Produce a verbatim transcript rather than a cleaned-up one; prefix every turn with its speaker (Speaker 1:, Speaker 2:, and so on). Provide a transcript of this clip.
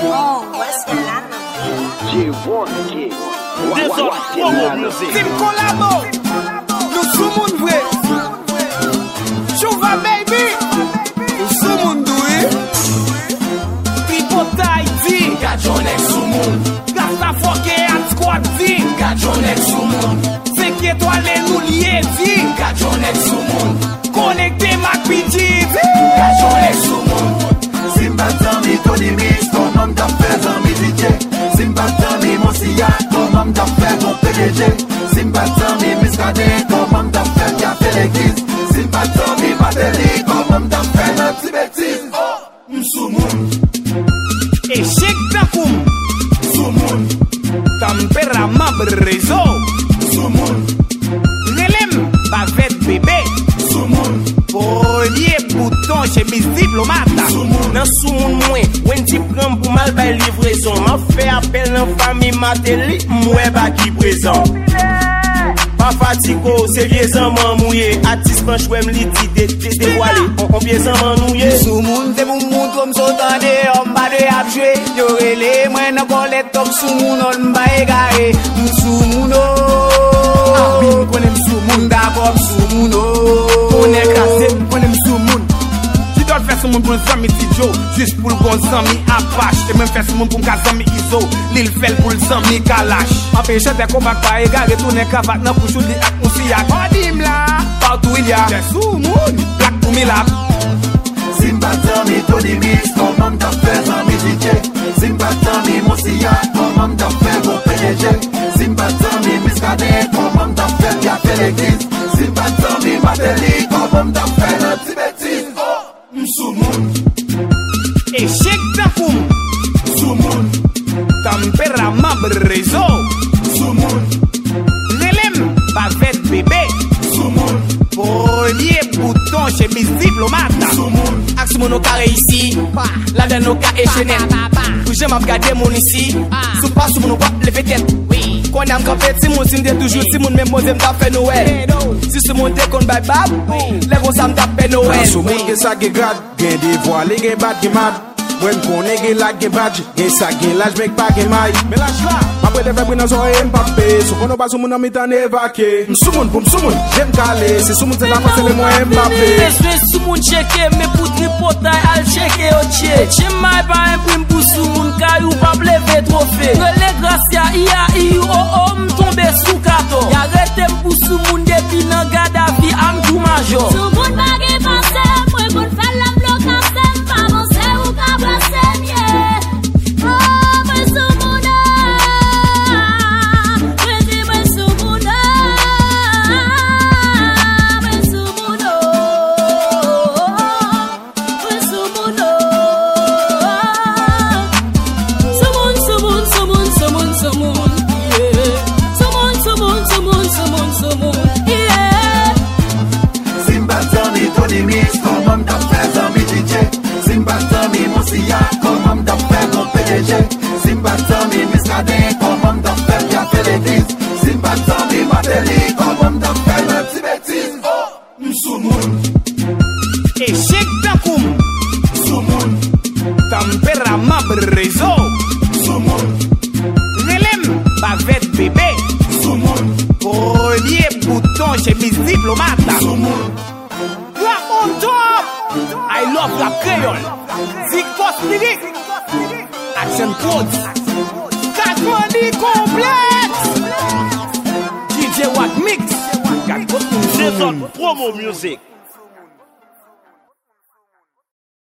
Speaker 1: Oh, what's the land of
Speaker 2: J-Wonky.
Speaker 3: This is promo music.
Speaker 4: Team Collabo. Nous sommes moun vrai. Chouva baby. Nous sommes moun doué. People Tahiti.
Speaker 5: Gajonek Soumoun.
Speaker 4: Gasta foke at squad di.
Speaker 5: Gajonek Soumoun.
Speaker 4: Cinq étoiles nous liés di.
Speaker 5: Gajonek Soumoun.
Speaker 4: Connecté Mac P G di.
Speaker 5: Gajonek Soumoun. Simbatami Tony Mix, comment t'as fait un D J? Simbatami Mosia, comment t'as fait ton P D G? Simbatami Miskade, comment t'as fait qui a fait l'église? Simbatami Bateli, comment t'as fait un petit bêtise? Oh, Msoumoun.
Speaker 4: Échec Takoum.
Speaker 5: Soumoun.
Speaker 4: Tempérament Brezo.
Speaker 5: Soumoun.
Speaker 4: Relem Bavette bébé.
Speaker 5: Soumoun.
Speaker 4: Premier bouton chemise diplomate.
Speaker 3: Nan Soumoun mwen, wen ti pran pou mal bay livraison. Ma fait appel nan famille Mateli, mwen ba ki présent. Pas fatigo, c'est vieux zaman mouillé. Artiste manche wèm li di de te dévoilé. On vieux zaman nouye.
Speaker 4: Soumoun c'est mon moun comme s'entende, on ba de ap joué. Yo relé, mwen nan kolet top Soumoun, on ba égaré. Soumoun oh. Ah oui, konem Soumoun d'abord Soumoun oh. On est cassé, konem Soumoun. Qui doit faire Soumoun pour un sami Tidjo, juste pour le bon sami Apache. Et même faire Soumoun pour un sami Iso, l'île fait pour le sami Kalash. Ma péché des combats pas égaré, tourner cravate nan pour chouler ak moussiak. Odim là, partout il y a des Soumoun, black pour Milap.
Speaker 5: Simbatami Tony Mix, comment t'as fait un D J? Simbatami Mosia, comment t'as fait mon P D G? Simbatami Miskade, comment t'as fait qui a fait l'église? Simbatami Bateli, comment t'as fait un petit bêtise? Oh, Msoumoun.
Speaker 4: Échec Takoum.
Speaker 5: Soumoun.
Speaker 4: Tempérament Brezo.
Speaker 5: Soumoun.
Speaker 4: Relem Bavette bébé.
Speaker 5: Soumoun.
Speaker 4: Premier bouton chemise diplomate.
Speaker 5: Soumoun.
Speaker 3: Axe mon carré ici, la den no ka échenel. Toujours m'a regardé mon ici, sous pas sous mon quoi le fait-être. Quand on a campé, si mon sim de toujours, si mon même mot m'ta fait Noël. Si ce monde qu'on bye bab, les gros ça m'ta fait Noël.
Speaker 6: Sou moun gen sa gen grad, gen devoile gen bad gen mad. Mwen konen gen lag gen badge, gen sa gen laj mek pa gen may. Men laj la, apre de febri nan soye Mbappé. Sou kono ba sou moun nan mitan evake. Msoumoun pou msoumoun, jem kale. Se sou moun se la fase le mwen Mbappé.
Speaker 7: Beswe sou moun cheke, me pou tripotay al cheke yo che. Che may pa imprim pou sou moun, kayou pa pleve trofe. Rele gracia, iya iyu o o m'tombe sou kato. Ya rete m pou sou moun depi nan Gaddafi am tou majo.
Speaker 1: Sou moun bagay panse, mwen moun fè la blokase. Pa monse ou ka blase mye. Oh, mwen sou moun ah. Mwen di mwen sou moun ah. Mwen sou moun oh. Mwen sou moun oh. Sou moun, sou moun, sou moun, sou moun, sou moun. Yeah. Sou moun, sou moun, sou moun, sou moun, sou moun. Yeah.
Speaker 5: Simbatami Tony Mix, comment t'as fait un D J? Simbatami Mosia, comment t'as fait mon P D G? Simbatami Miskade, comment t'as fait qui a fait l'église? Simbatami Bateli, comment t'as fait un petit bêtise? Oh, Msoumoun.
Speaker 4: Échec Takoum.
Speaker 5: Soumoun.
Speaker 4: Tempérament Brezo.
Speaker 5: Soumoun.
Speaker 4: Relem Bavette bébé.
Speaker 5: Soumoun.
Speaker 4: Premier bouton chemise diplomate.
Speaker 5: Soumoun.
Speaker 4: La on top. I love la créole. Zikos lyric. Action codes. Catmani complexe. D J Watt mix.
Speaker 3: This is promo music.